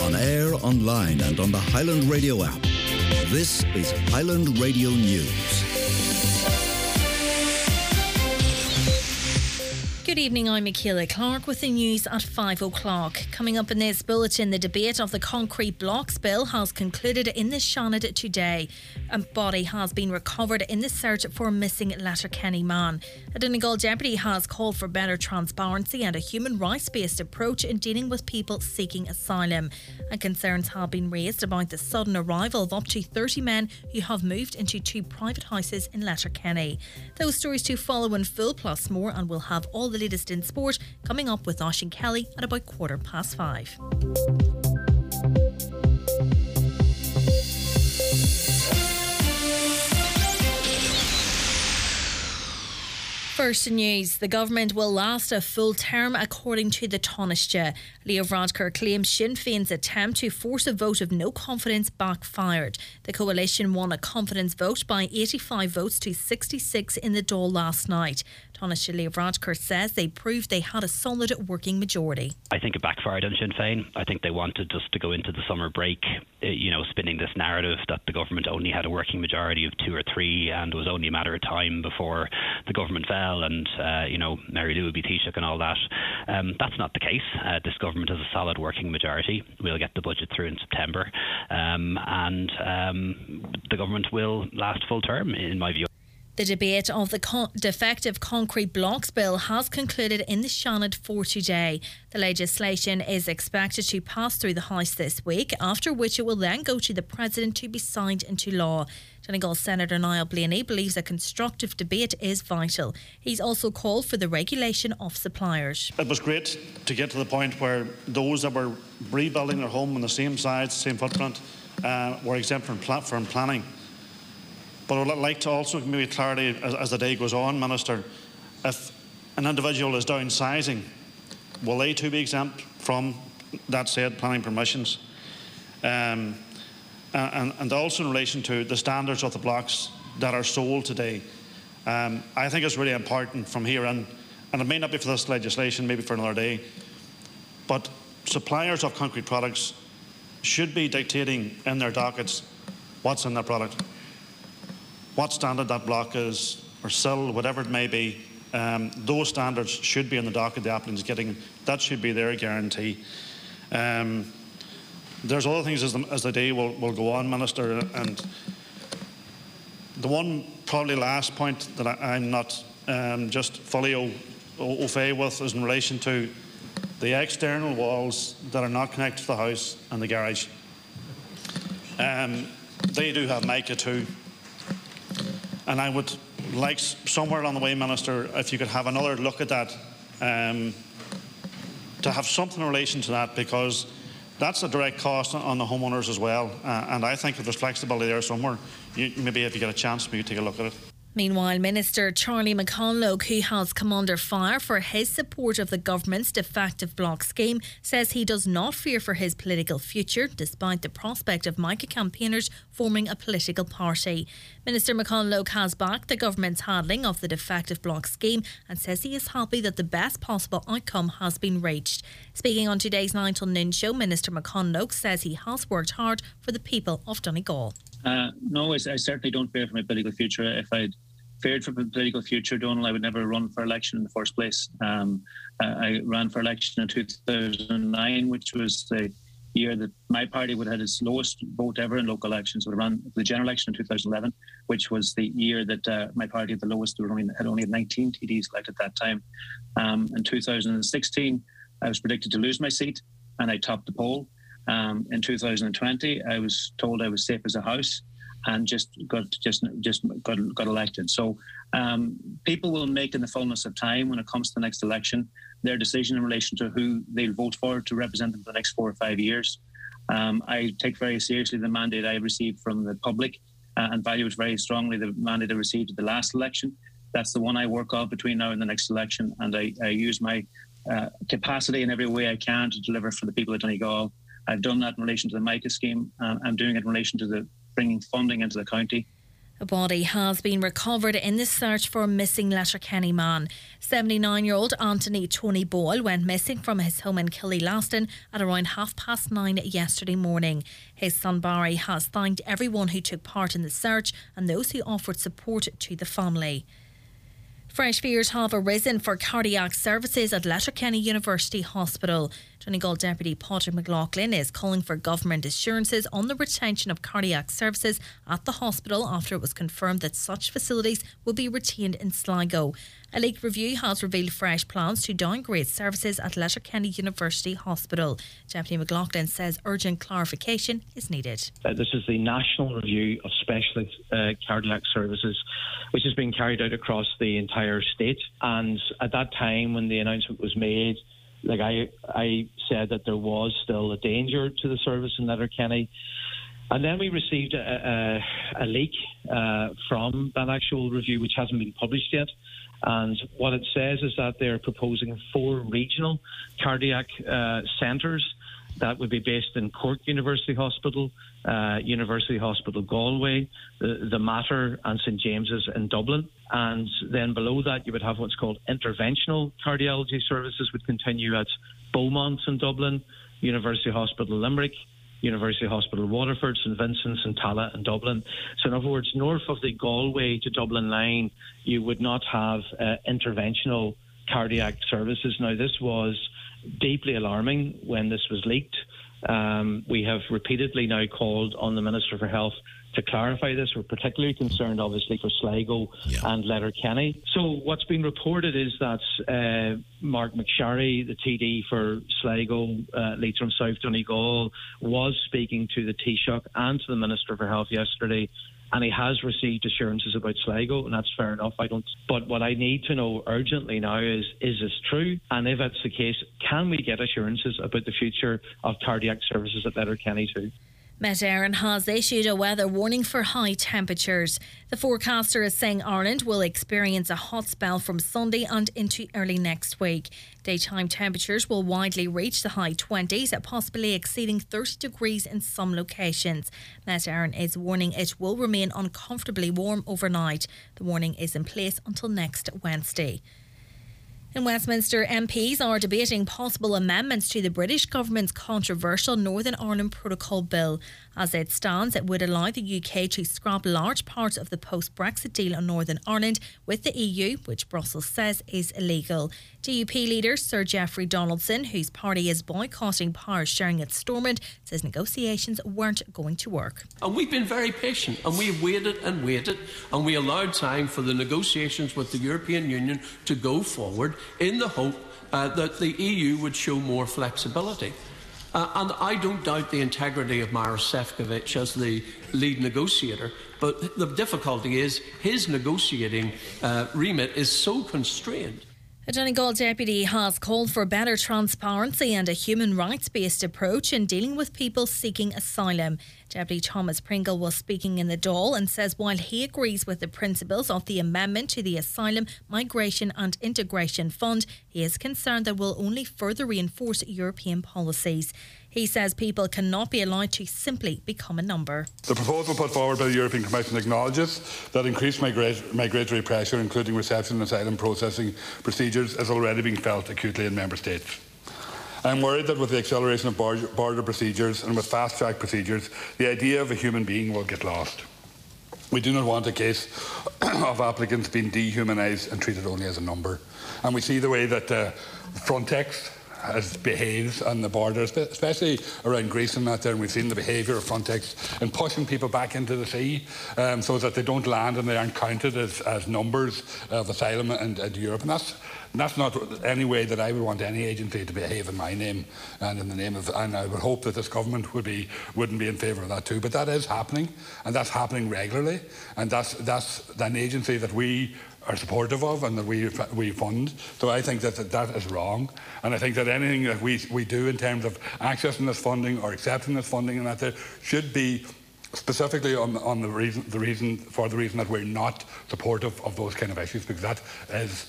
On air, online and on the Highland Radio app. This is Highland Radio News. Good evening, I'm Michaela Clark with the news at 5 o'clock. Coming up in this bulletin, the debate of the concrete blocks bill has concluded in the Seanad today. A body has been recovered in the search for a missing Letterkenny man. A Donegal deputy has called for better transparency and a human rights-based approach in dealing with people seeking asylum. And concerns have been raised about the sudden arrival of up to 30 men who have moved into 2 private houses in Letterkenny. Those stories to follow in full, plus more, and we'll have all the latest in sport coming up with Oisín Kelly at about 5:15. First news, the government will last a full term according to the Taoiseach. Leo Varadkar claims Sinn Féin's attempt to force a vote of no confidence backfired. The coalition won a confidence vote by 85 votes to 66 in the Dáil last night. Taoiseach Leo Varadkar says they proved they had a solid working majority. I think it backfired on Sinn Féin. I think they wanted just to go into the summer break, spinning this narrative that the government only had a working majority of 2 or 3 and it was only a matter of time before the government fell and, Mary Lou would be Taoiseach and all that. That's not the case. This government has a solid working majority. We'll get the budget through in September and the government will last full term, in my view. The debate of the defective concrete blocks bill has concluded in the Seanad for today. The legislation is expected to pass through the House this week, after which it will then go to the President to be signed into law. Donegal Senator Niall Blaney believes a constructive debate is vital. He's also called for the regulation of suppliers. It was great to get to the point where those that were rebuilding their home on the same size, same footprint, were exempt from planning. But I would like to also give me clarity as the day goes on, Minister. If an individual is downsizing, will they too be exempt from that said planning permissions? And also in relation to the standards of the blocks that are sold today, I think it's really important from here in, and it may not be for this legislation, maybe for another day, but suppliers of concrete products should be dictating in their dockets what's in their product. What standard that block is, or sill, whatever it may be, those standards should be in the docket the applicant is getting. That should be their guarantee. There's other things as the day will go on, Minister, and the one probably last point that I'm not just fully au fait with is in relation to the external walls that are not connected to the house and the garage. They do have mica too. And I would like somewhere along the way, Minister, if you could have another look at that, to have something in relation to that, because that's a direct cost on the homeowners as well. And I think if there's flexibility there somewhere, maybe if you get a chance, maybe take a look at it. Meanwhile, Minister Charlie McConlogue, who has come under fire for his support of the government's defective block scheme, says he does not fear for his political future, despite the prospect of mica campaigners forming a political party. Minister McConlogue has backed the government's handling of the defective block scheme and says he is happy that the best possible outcome has been reached. Speaking on today's 9 till noon show, Minister McConlogue says he has worked hard for the people of Donegal. No, I certainly don't fear for my political future. If I'd feared for my political future, Donald, I would never run for election in the first place. I ran for election in 2009, which was the year that my party would have had its lowest vote ever in local elections. We ran the general election in 2011, which was the year that my party had the lowest. We had only 19 TDs elected at that time. In 2016, I was predicted to lose my seat, and I topped the poll. In 2020, I was told I was safe as a house, and just got elected. So people will make in the fullness of time, when it comes to the next election, their decision in relation to who they'll vote for to represent them for the next 4 or 5 years. I take very seriously the mandate I received from the public and value it very strongly, the mandate I received at the last election. That's the one I work on between now and the next election, and I use my capacity in every way I can to deliver for the people of Donegal. I've done that in relation to the MICA scheme. I'm doing it in relation to the bringing funding into the county. A body has been recovered in the search for a missing Letterkenny man. 79-year-old Anthony Tony Boyle went missing from his home in Killylaston at around 9:30 yesterday morning. His son Barry has thanked everyone who took part in the search and those who offered support to the family. Fresh fears have arisen for cardiac services at Letterkenny University Hospital. Donegal Deputy Patrick McLaughlin is calling for government assurances on the retention of cardiac services at the hospital after it was confirmed that such facilities will be retained in Sligo. A leaked review has revealed fresh plans to downgrade services at Letterkenny University Hospital. Deputy McLaughlin says urgent clarification is needed. This is the National Review of Specialist Cardiac Services, which has been carried out across the entire state. And at that time, when the announcement was made, I said that there was still a danger to the service in Letterkenny. And then we received a leak from that actual review, which hasn't been published yet. And what it says is that they're proposing 4 regional cardiac centres that would be based in Cork University Hospital, University Hospital Galway, the Mater and St James's in Dublin. And then below that you would have what's called interventional cardiology services would continue at Beaumont in Dublin, University Hospital Limerick, University Hospital Waterford, St Vincent's and Tala in Dublin. So in other words, north of the Galway to Dublin line, you would not have interventional cardiac services. Now, this was deeply alarming when this was leaked. We have repeatedly now called on the Minister for Health to clarify this. We're particularly concerned, obviously, for Sligo and Letterkenny. So what's been reported is that Mark McSharry, the TD for Sligo, Leitrim South, Donegal, was speaking to the Taoiseach and to the Minister for Health yesterday, and he has received assurances about Sligo, and that's fair enough. But what I need to know urgently now is this true? And if that's the case, can we get assurances about the future of cardiac services at Letterkenny too? Met Éireann has issued a weather warning for high temperatures. The forecaster is saying Ireland will experience a hot spell from Sunday and into early next week. Daytime temperatures will widely reach the high 20s, possibly exceeding 30 degrees in some locations. Met Éireann is warning it will remain uncomfortably warm overnight. The warning is in place until next Wednesday. In Westminster, MPs are debating possible amendments to the British government's controversial Northern Ireland Protocol Bill. As it stands, it would allow the UK to scrap large parts of the post-Brexit deal on Northern Ireland with the EU, which Brussels says is illegal. DUP leader Sir Geoffrey Donaldson, whose party is boycotting power sharing at Stormont, says negotiations weren't going to work. And we've been very patient, and we've waited, and we allowed time for the negotiations with the European Union to go forward in the hope that the EU would show more flexibility. And I don't doubt the integrity of Maros Sefcovic as the lead negotiator, but the difficulty is his negotiating remit is so constrained. A Donegal deputy has called for better transparency and a human rights-based approach in dealing with people seeking asylum. Deputy Thomas Pringle was speaking in the Dáil and says while he agrees with the principles of the amendment to the Asylum, Migration and Integration Fund, he is concerned that will only further reinforce European policies. He says people cannot be allowed to simply become a number. The proposal put forward by the European Commission acknowledges that increased migratory pressure, including reception and asylum processing procedures, is already being felt acutely in Member States. I am worried that with the acceleration of border procedures and with fast-track procedures, the idea of a human being will get lost. We do not want a case of applicants being dehumanised and treated only as a number. And we see the way that Frontex has behaved on the border, especially around Greece and that there, and we've seen the behaviour of Frontex in pushing people back into the sea so that they don't land and they aren't counted as numbers of asylum and Europe. And that's not any way that I would want any agency to behave in my name and in the name of, and I would hope that this government wouldn't be in favour of that too. But that is happening, and that's happening regularly, and that's an agency that we are supportive of and that we fund. So I think that is wrong, and I think that anything that we do in terms of accessing this funding or accepting this funding and that there should be specifically on the reason that we're not supportive of those kind of issues, because that is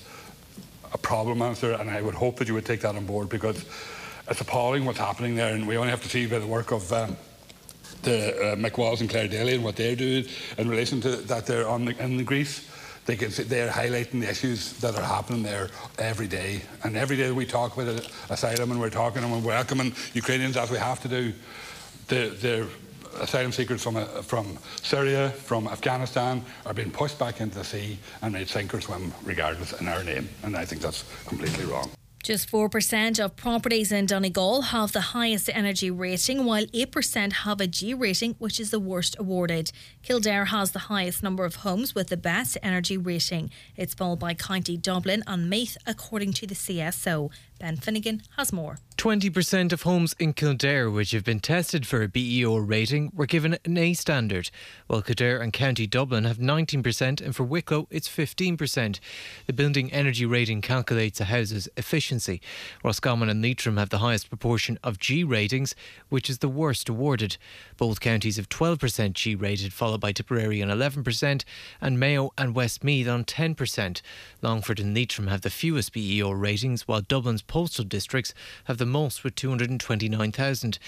a problem, Minister, and I would hope that you would take that on board, because it's appalling what's happening there, and we only have to see by the work of the McWalls and Clare Daly and what they're doing in relation to that they're in Greece. They're highlighting the issues that are happening there every day. And every day we talk about asylum and we're talking and we're welcoming Ukrainians as we have to do. The asylum seekers from Syria, from Afghanistan are being pushed back into the sea and made sink or swim regardless in our name. And I think that's completely wrong. Just 4% of properties in Donegal have the highest energy rating, while 8% have a G rating, which is the worst awarded. Kildare has the highest number of homes with the best energy rating. It's followed by County Dublin and Meath, according to the CSO. Ben Finnegan has more. 20% of homes in Kildare which have been tested for a BEO rating were given an A standard, while Kildare and County Dublin have 19% and for Wicklow it's 15%. The building energy rating calculates a house's efficiency. Roscommon and Leitrim have the highest proportion of G ratings, which is the worst awarded. Both counties have 12% G rated, followed by Tipperary on 11% and Mayo and Westmeath on 10%. Longford and Leitrim have the fewest BEO ratings, while Dublin's postal districts have the most with 229,000.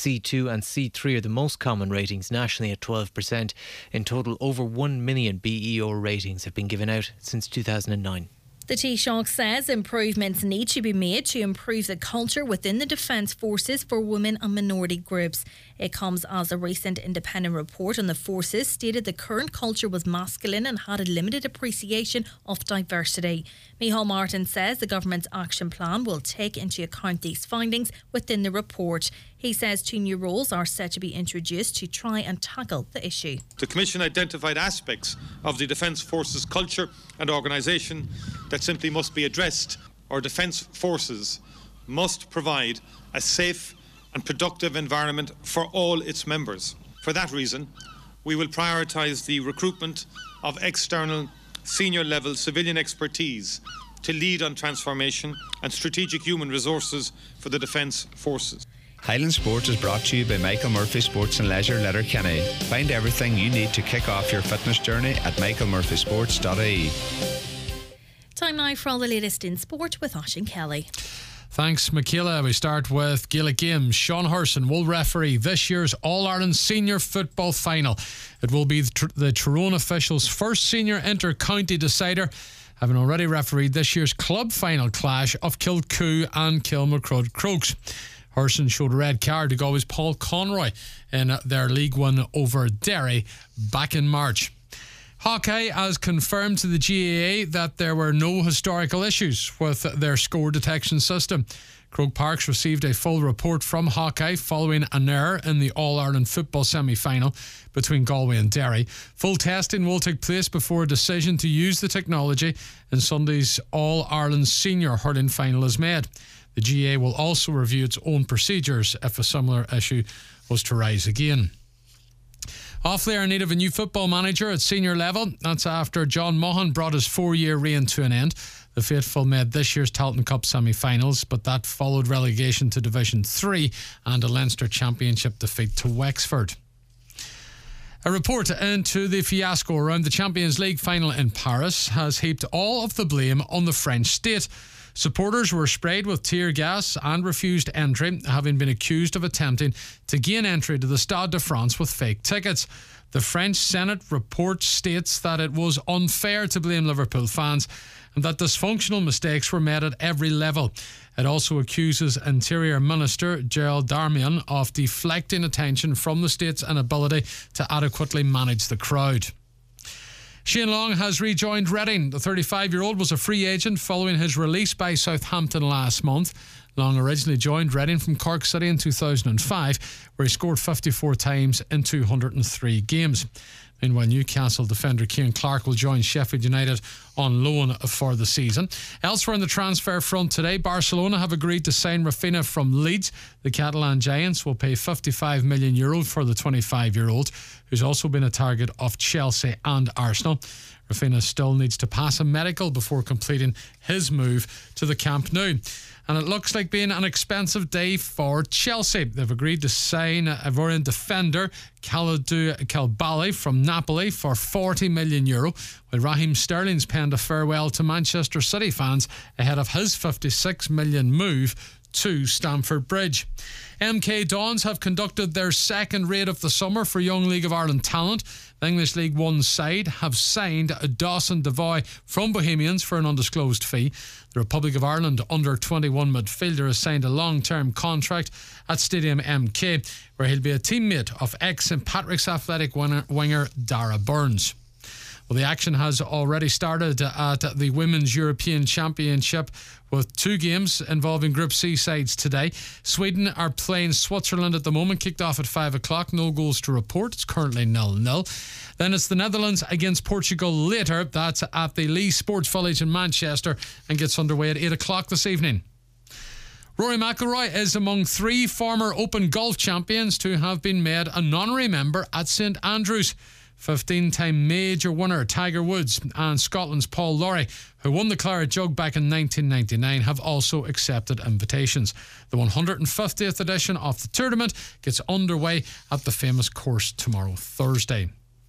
C2 and C3 are the most common ratings nationally at 12%. In total, over 1 million BEO ratings have been given out since 2009. The Taoiseach says improvements need to be made to improve the culture within the Defence Forces for women and minority groups. It comes as a recent independent report on the forces stated the current culture was masculine and had a limited appreciation of diversity. Micheál Martin says the government's action plan will take into account these findings within the report. He says 2 new roles are set to be introduced to try and tackle the issue. The Commission identified aspects of the Defence Forces culture and organisation that simply must be addressed. Our Defence Forces must provide a safe and productive environment for all its members. For that reason, we will prioritise the recruitment of external senior level civilian expertise to lead on transformation and strategic human resources for the Defence Forces. Highland Sport is brought to you by Michael Murphy Sports and Leisure Letterkenny. Find everything you need to kick off your fitness journey at michaelmurphysports.ie. Time now for all the latest in sport with Oisín Kelly. Thanks, Michaela. We start with Gaelic Games. Sean Hurson will referee this year's All-Ireland Senior Football Final. It will be the Tyrone officials' first senior inter-county decider, having already refereed this year's club final clash of Kilcoo and Kilmacrud Crokes. Hurson showed a red card to Galway's Paul Conroy in their League One over Derry back in March. Hawkeye has confirmed to the GAA that there were no historical issues with their score detection system. Croke Parks received a full report from Hawkeye following an error in the All-Ireland football semi-final between Galway and Derry. Full testing will take place before a decision to use the technology in Sunday's All-Ireland Senior Hurling final is made. The GAA will also review its own procedures if a similar issue was to rise again. Offaly are in need of a new football manager at senior level. That's after John Maughan brought his 4-year reign to an end. The faithful made this year's Talton Cup semi-finals, but that followed relegation to Division 3 and a Leinster Championship defeat to Wexford. A report into the fiasco around the Champions League final in Paris has heaped all of the blame on the French state. Supporters were sprayed with tear gas and refused entry, having been accused of attempting to gain entry to the Stade de France with fake tickets. The French Senate report states that it was unfair to blame Liverpool fans and that dysfunctional mistakes were made at every level. It also accuses Interior Minister Gerald Darmian of deflecting attention from the state's inability to adequately manage the crowd. Shane Long has rejoined Reading. The 35-year-old was a free agent following his release by Southampton last month. Long originally joined Reading from Cork City in 2005, where he scored 54 times in 203 games. Meanwhile, Newcastle defender Ciaran Clark will join Sheffield United on loan for the season. Elsewhere on the transfer front today, Barcelona have agreed to sign Rafinha from Leeds. The Catalan Giants will pay €55 million for the 25-year-old, who's also been a target of Chelsea and Arsenal. Rafinha still needs to pass a medical before completing his move to the Camp Nou. And it looks like being an expensive day for Chelsea. They've agreed to sign Ivorian defender Kalidou Koulibaly from Napoli for €40 million, while Raheem Sterling's penned a farewell to Manchester City fans ahead of his €56 million move to Stamford Bridge. MK Dons have conducted their second raid of the summer for Young League of Ireland talent. The English League One side have signed Dawson Devoy from Bohemians for an undisclosed fee. The Republic of Ireland under-21 midfielder has signed a long-term contract at Stadium MK, where he'll be a teammate of ex-St Patrick's Athletic winger Dara Burns. Well, the action has already started at the Women's European Championship with 2 games involving Group C sides today. Sweden are playing Switzerland at the moment, kicked off at 5 o'clock. No goals to report. It's currently 0-0. Then it's the Netherlands against Portugal later. That's at the Lee Sports Village in Manchester and gets underway at 8 o'clock this evening. Rory McIlroy is among 3 former Open golf champions to have been made an honorary member at St Andrews. 15-time major winner Tiger Woods and Scotland's Paul Lawrie, who won the Claret Jug back in 1999, have also accepted invitations. The 150th edition of the tournament gets underway at the famous course tomorrow, Thursday.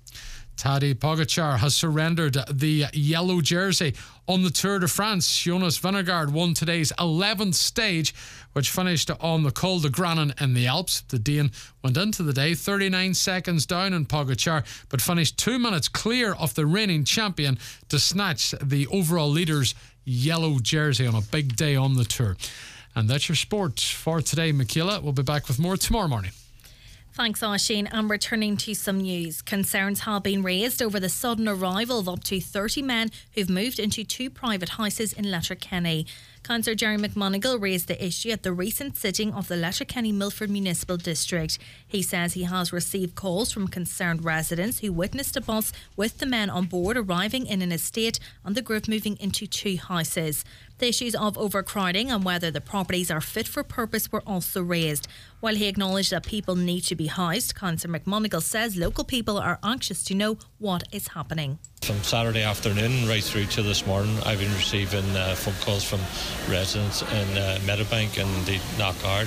Tadej Pogačar has surrendered the yellow jersey on the Tour de France. Jonas Vingegaard won today's 11th stage, which finished on the Col de Granin in the Alps. The Dane went into the day 39 seconds down on Pogačar, but finished 2 minutes clear of the reigning champion to snatch the overall leader's yellow jersey on a big day on the Tour. And that's your sport for today, Michaela. We'll be back with more tomorrow morning. Thanks, Oisín. And returning to some news. Concerns have been raised over the sudden arrival of up to 30 men who've moved into 2 private houses in Letterkenny. Councillor Jerry McMonigal raised the issue at the recent sitting of the Letterkenny Milford Municipal District. He says he has received calls from concerned residents who witnessed a bus with the men on board arriving in an estate and the group moving into 2 houses. The issues of overcrowding and whether the properties are fit for purpose were also raised. While he acknowledged that people need to be housed, Councillor McMonigal says local people are anxious to know what is happening. From Saturday afternoon right through to this morning, I've been receiving phone calls from residents in Meadowbank and the Knockyard.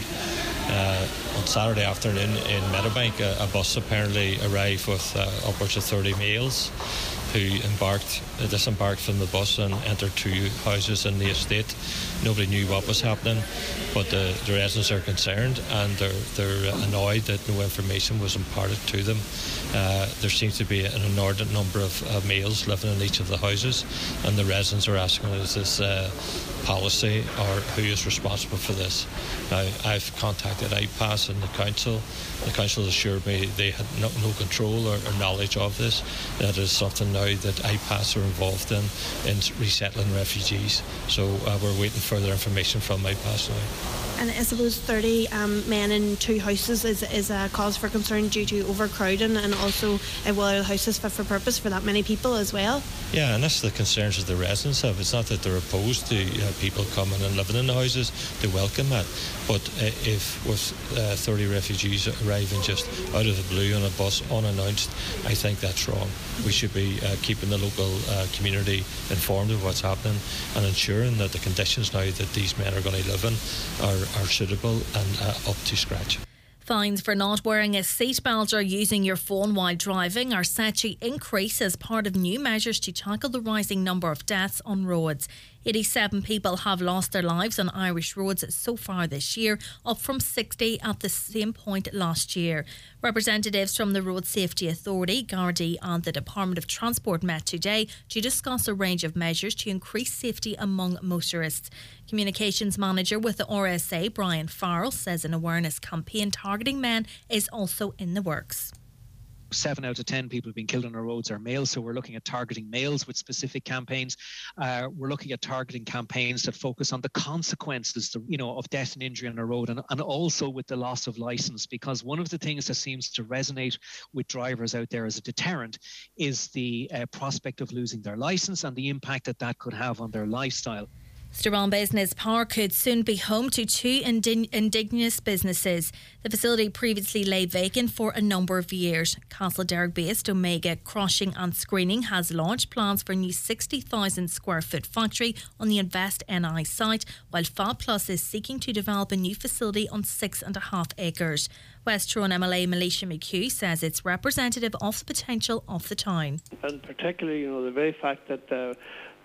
On Saturday afternoon in Meadowbank, a bus apparently arrived with upwards of 30 males who disembarked from the bus and entered 2 houses in the estate. Nobody knew what was happening, but the residents are concerned and they're annoyed that no information was imparted to them. There seems to be an inordinate number of males living in each of the houses, and the residents are asking, is this policy or who is responsible for this? Now, I've contacted IPAS and the council. The council assured me they had no control or knowledge of this. That is something now that IPAS are involved in resettling refugees. So we're waiting further information from IPAS now. And I suppose 30 men in 2 houses is a cause for concern due to overcrowding, and also whether the house is fit for purpose for that many people as well. Yeah, and that's the concerns that the residents have. It's not that they're opposed to people coming and living in the houses. They welcome that. But if with 30 refugees arriving just out of the blue on a bus unannounced, I think that's wrong. We should be keeping the local community informed of what's happening and ensuring that the conditions now that these men are going to live in are suitable and up to scratch. Fines for not wearing a seatbelt or using your phone while driving are set to increase as part of new measures to tackle the rising number of deaths on roads. 87 people have lost their lives on Irish roads so far this year, up from 60 at the same point last year. Representatives from the Road Safety Authority, Gardaí and the Department of Transport met today to discuss a range of measures to increase safety among motorists. Communications Manager with the RSA, Brian Farrell, says an awareness campaign targeting men is also in the works. 7 out of 10 people who've been killed on our roads are males, so we're looking at targeting males with specific campaigns. We're looking at targeting campaigns that focus on the consequences, of death and injury on our road, and also with the loss of licence, because one of the things that seems to resonate with drivers out there as a deterrent is the prospect of losing their licence and the impact that could have on their lifestyle. Strabane Business Park could soon be home to 2 indigenous businesses. The facility previously lay vacant for a number of years. Castlederrick-based Omega Crushing and Screening has launched plans for a new 60,000 square foot factory on the Invest NI site, while Fab Plus is seeking to develop a new facility on 6.5 acres. West Tyrone MLA Militia McHugh says it's representative of the potential of the town. And particularly, the very fact that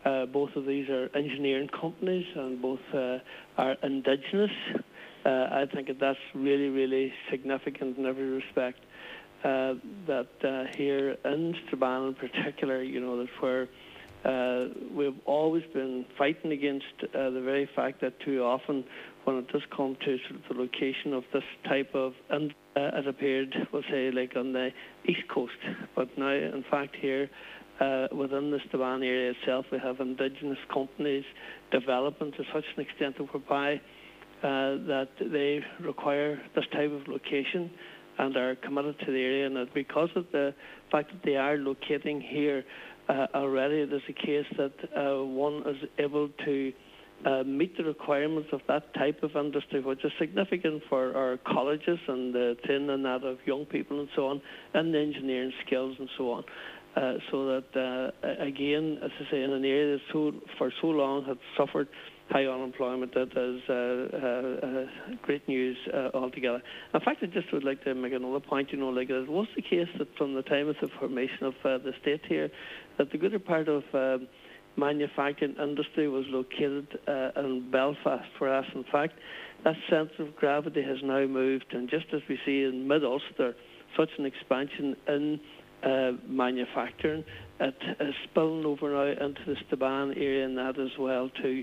Both of these are engineering companies, and both are indigenous. I think that's really, really significant in every respect. That here in Strabane in particular, that's where we've always been fighting against the very fact that too often when it does come to sort of the location of this type of, and it appeared, we'll say, like on the east coast, but now in fact here within the Strabane area itself we have indigenous companies developing to such an extent whereby that they require this type of location and are committed to the area, and that because of the fact that they are locating here already, it is a case that one is able to meet the requirements of that type of industry, which is significant for our colleges and the training that of young people and so on, and the engineering skills and so on. So that, again, as I say, in an area that for so long had suffered high unemployment, that is great news altogether. In fact, I just would like to make another point, it was the case that from the time of the formation of the state here, that the greater part of manufacturing industry was located in Belfast, whereas in fact that centre of gravity has now moved, and just as we see in mid-Ulster such an expansion in manufacturing, it is spilling over now into the Strabane area and that as well too.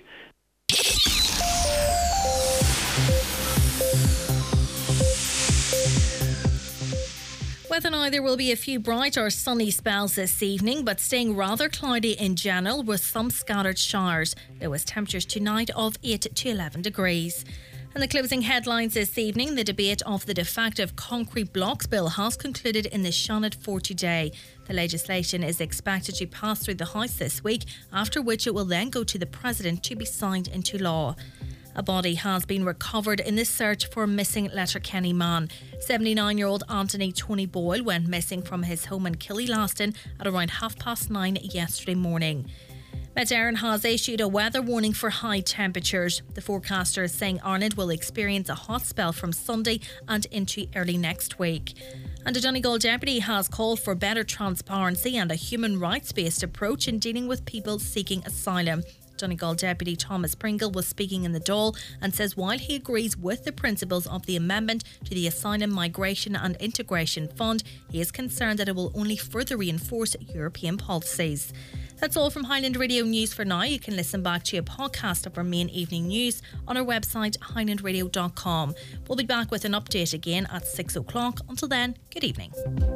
Weather now, there will be a few bright or sunny spells this evening, but staying rather cloudy in general with some scattered showers. Lowest temperatures tonight of 8 to 11 degrees. And the closing headlines this evening, the debate of the defective concrete blocks bill has concluded in the Seanad for today. The legislation is expected to pass through the House this week, after which it will then go to the President to be signed into law. A body has been recovered in the search for a missing Letterkenny man. 79-year-old Anthony Tony Boyle went missing from his home in Killylaston at around 9:30 yesterday morning. Met Éireann has issued a weather warning for high temperatures. The forecaster is saying Ireland will experience a hot spell from Sunday and into early next week. And a Donegal deputy has called for better transparency and a human rights-based approach in dealing with people seeking asylum. Donegal Deputy Thomas Pringle was speaking in the Dáil and says while he agrees with the principles of the amendment to the Asylum, Migration and Integration Fund, he is concerned that it will only further reinforce European policies. That's all from Highland Radio News for now. You can listen back to a podcast of our main evening news on our website highlandradio.com. We'll be back with an update again at 6 o'clock. Until then, good evening.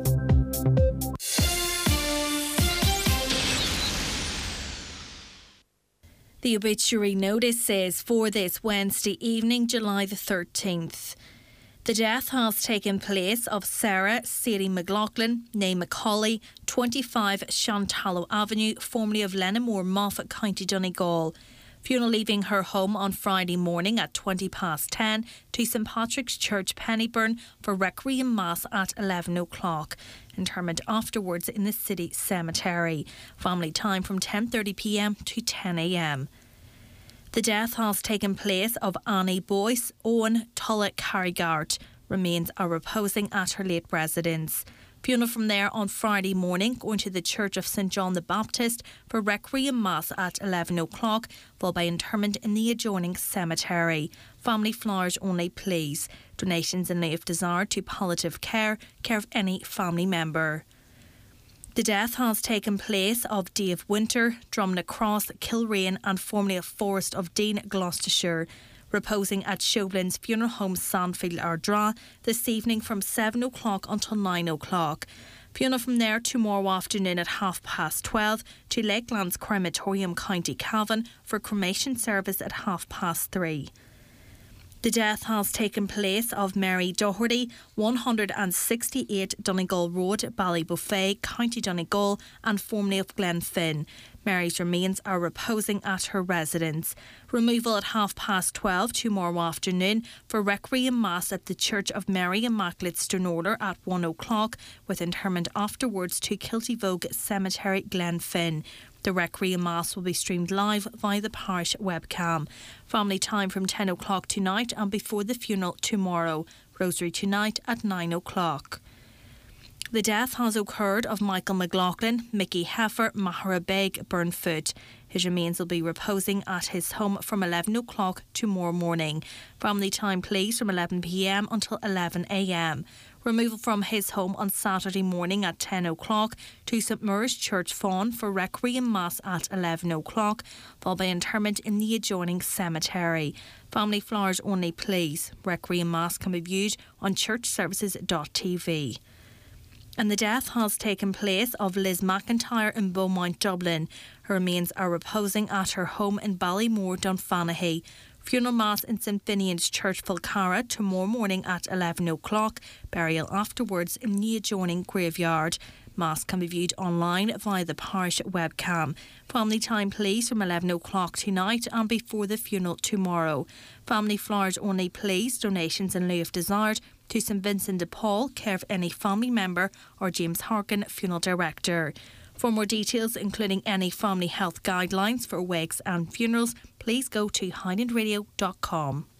The obituary notice says for this Wednesday evening, July the 13th. The death has taken place of Sarah Sadie McLaughlin, née Macaulay, 25 Shantallow Avenue, formerly of Lenamore, Moffat, County Donegal. Funeral leaving her home on Friday morning at 10:20 to St Patrick's Church, Pennyburn, for Requiem Mass at 11 o'clock. Interment afterwards in the city cemetery. Family time from 10:30 p.m. to 10 a.m. The death has taken place of Annie Boyce, Owen Tulla Carrigart. Remains are reposing at her late residence. Funeral from there on Friday morning, going to the Church of St John the Baptist for Requiem Mass at 11 o'clock, followed by interment in the adjoining cemetery. Family flowers only, please. Donations in if desired to palliative care of any family member. The death has taken place of Dave Winter, Drumna Cross, Kilrain and formerly of Forest of Dean, Gloucestershire. Reposing at Shoblin's Funeral Home, Sandfield, Ardra, this evening from 7 o'clock until 9 o'clock. Funeral from there tomorrow afternoon at 12:30 to Lakelands Crematorium, County Cavan, for cremation service at 3:30. The death has taken place of Mary Doherty, 168 Donegal Road, Ballybuffet, County Donegal, and formerly of Glenfin. Mary's remains are reposing at her residence. Removal at 12:30 tomorrow afternoon for Requiem Mass at the Church of Mary Immaculate Stonorder at 1 o'clock, with interment afterwards to Kiltyvogue Cemetery, Glenfin. The Requiem Mass will be streamed live via the parish webcam. Family time from 10 o'clock tonight and before the funeral tomorrow. Rosary tonight at 9 o'clock. The death has occurred of Michael McLaughlin, Mickey Heffer, Mahara Beg, Burnfoot. His remains will be reposing at his home from 11 o'clock tomorrow morning. Family time please from 11 p.m. until 11 a.m. Removal from his home on Saturday morning at 10 o'clock to St Maur's Church Fawn for Requiem Mass at 11 o'clock, followed by interment in the adjoining cemetery. Family flowers only please. Requiem Mass can be viewed on churchservices.tv. And the death has taken place of Liz McIntyre in Beaumont, Dublin. Her remains are reposing at her home in Ballymore, Dunfanaghy. Funeral Mass in St Finian's Church, Fulcara, tomorrow morning at 11 o'clock. Burial afterwards in the adjoining graveyard. Mass can be viewed online via the parish webcam. Family time please from 11 o'clock tonight and before the funeral tomorrow. Family flowers only please. Donations in lieu of desired to St Vincent de Paul, care of any family member or James Harkin, funeral director. For more details, including any family health guidelines for wakes and funerals, please go to highlandradio.com.